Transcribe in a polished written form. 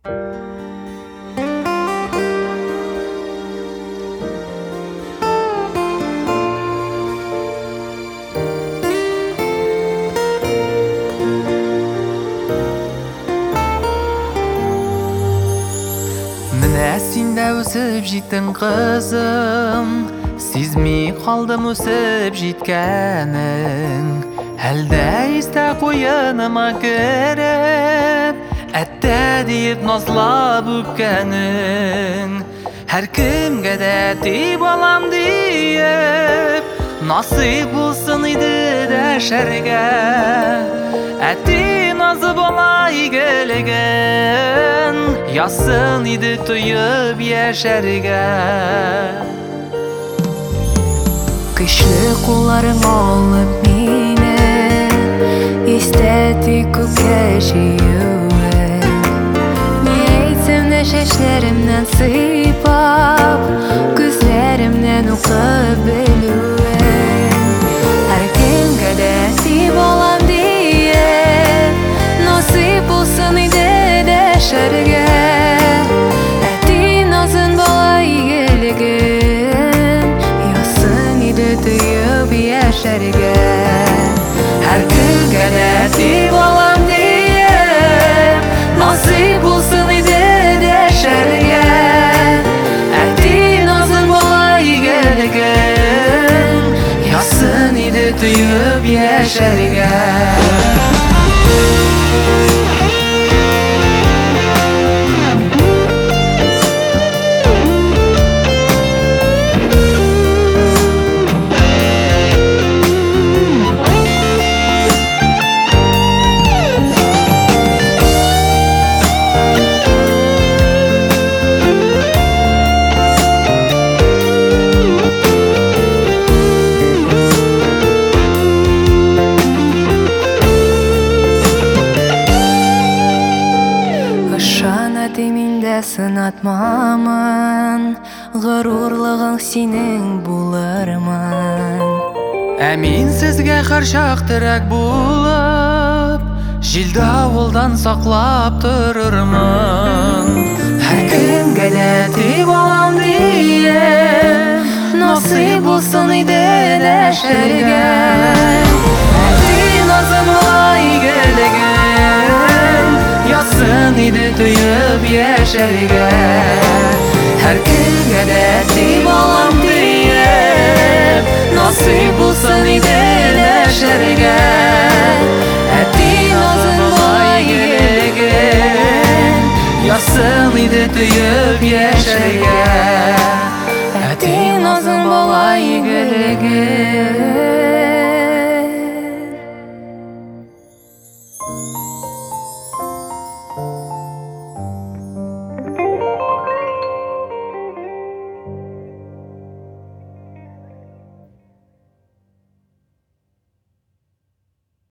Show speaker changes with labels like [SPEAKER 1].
[SPEAKER 1] Менә син дә үсеп җиттең кызым, сизми калдым үсеп җиткәнең. Әлдә истә куеныма кереп, әттә диеп назлап үпкәнең. Һәр кемгә дә ти балам диеп, насыйп булсын иде дәшәргә. Әти назы бала игелеген, ясын иде тоеп яшәргә.
[SPEAKER 2] Көчле кулларың алып мине, истәти күккә җыюын. Ни әйтсәм дә чәчләремнән сыйпап, күзләремнән укып белүен. Һәр кемгә дә ти балам диеп, насыйп булсын иде дәшәргә. Әти назын бала игелеген, ясын иде тоеп яшәргә. Һәр кемгә дә ти балам диеп, насыйп булсын иде дәшәргә. Әти назын бала игелеген, ясын иде тоеп яшәргә. Миндә сынатмамын, горурлыгың синең булырмын.
[SPEAKER 1] Ә мин сезгә һәрчак терәк булып, җил давылдан саклап торырмын.
[SPEAKER 2] Һәр кемгә дә ти балам диеп, насыйп булсын иде дәшәргә.
[SPEAKER 1] Әти назын бала игелеген, ясын иде тоеп яшәргә.
[SPEAKER 2] Һәр кемгә дә ти балам диеп,
[SPEAKER 1] насыйп булсын иде дәшәргә.
[SPEAKER 2] Әти назын бала игелеген,
[SPEAKER 1] ясын иде тоеп яшәргә.
[SPEAKER 2] Әти назын бала игелеген.